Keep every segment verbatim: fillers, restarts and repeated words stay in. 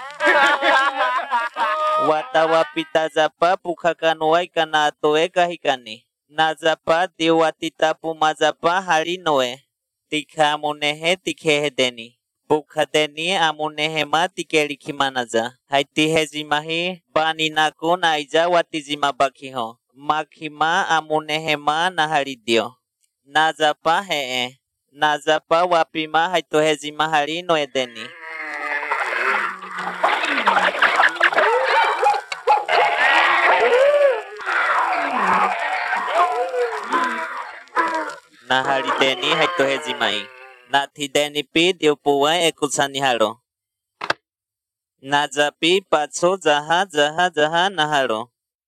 Watawapita zapa pukakanwai kana atoe kahikani. Nazapa diwatita pumazapa harinoe. Tika amunehe tikehedeni. Pukadeni amunehema tikelikimanaza. Haiti hezimahi bani naku na ija watizima bakiho. Makima amunehema na haridio. Nazapa hee. Nazapa wapima haito hezima harino edeni. Na harideni haito hezimai. Na tideni pi diupuwa ekusani haro. Nazapi patso zaha zaha zaha naharo.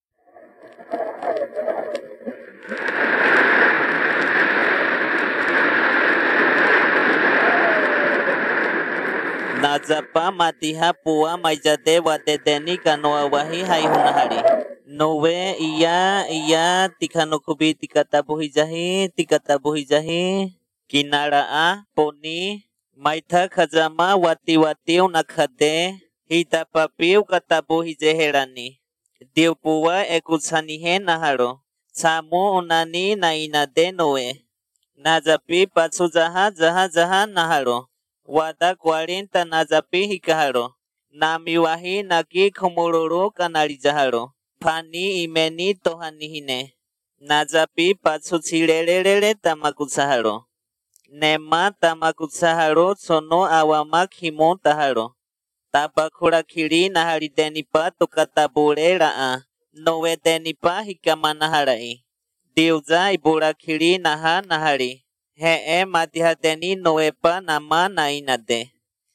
Nazapa matiha puwa maijade wadedeni kanoa wahi haihunahari. Nowe iya iya tikanukubi tikatabuhijahi tikatabuhijahi. Kinaraa poni maitha khazama wati wati unakhade hita papi ukatabuhijeherani. Diupuwa ekusanihe naharo. Samu unani na inade nowe. Nazapi patsu zaha zaha zaha naharo. Wada cuarenta nazapi hikaharo. Namiwahi naki kumururu kanarijaharo. Pani imeni tohanihine. Nazapi patsu chilelelele tamakusaharo. Nema tamakusaharo sono awamak himo taharo. Tabakura kiri naharidenipa tokatabure raa. Nowe denipa hikamanaharai. Diuza ibura kiri naha nahari. Hee matihadeni noepa nama na inade.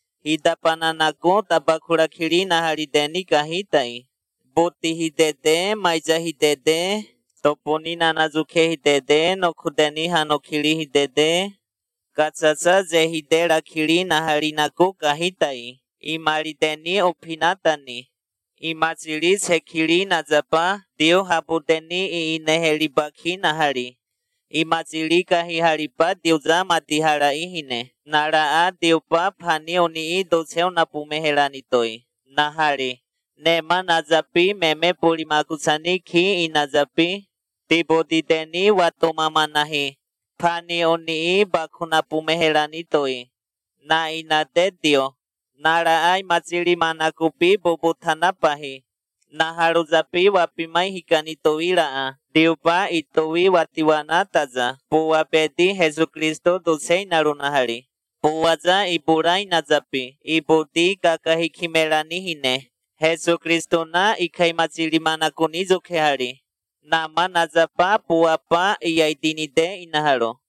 Hidapananaku tabakura kiri naharideni kahitai. Buti hidede maija hidede. Toponi nanazuke hidede nokudeni hanokiri hidede. Katsasa zehidera kiri naharinaku kahitai. Imarideni opinatani. Imachiri sekiri nazapa diu habudeni iinehelibaki nahari. Imachiri kahiharipa diuza matiharai hine. Naraa diupa pani oni doseo napumeheranitoi. Nahari. Nema nazapi meme pulimakusani ki inazapi. Tibodideni watomamanahi. Pani oni bakunapumeheranitoi. Na inade dio. Naraa imachiri manakupi bobotanapahi. Naharuzapi wapimai hikanitoi raa. Diupa itoi watiwana taza. Puwa bedi Jesucristo dosei narunahari. Puwaza iburai nazapi. Ibudi kakahikimerani hine. Jesucristo na ikaimachiri manakuni zokehari. Nama nazapa puwapa iyaidinide inaharo.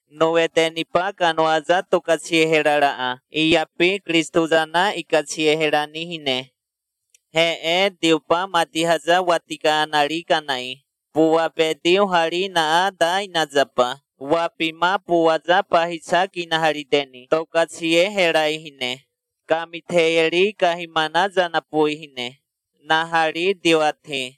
Noedenipa kanoaza tokachieherara. Iyapi Kristo zana ikachieherani hine. Hee diupa matihaza watikaanari kanai. Puwa bedi uhari naa da inazapa. Wapima puwaza pahisa kinaharideni. Tokachieherai hine. Kamitheyeri kahimana zanapui hine. Nahari diwati.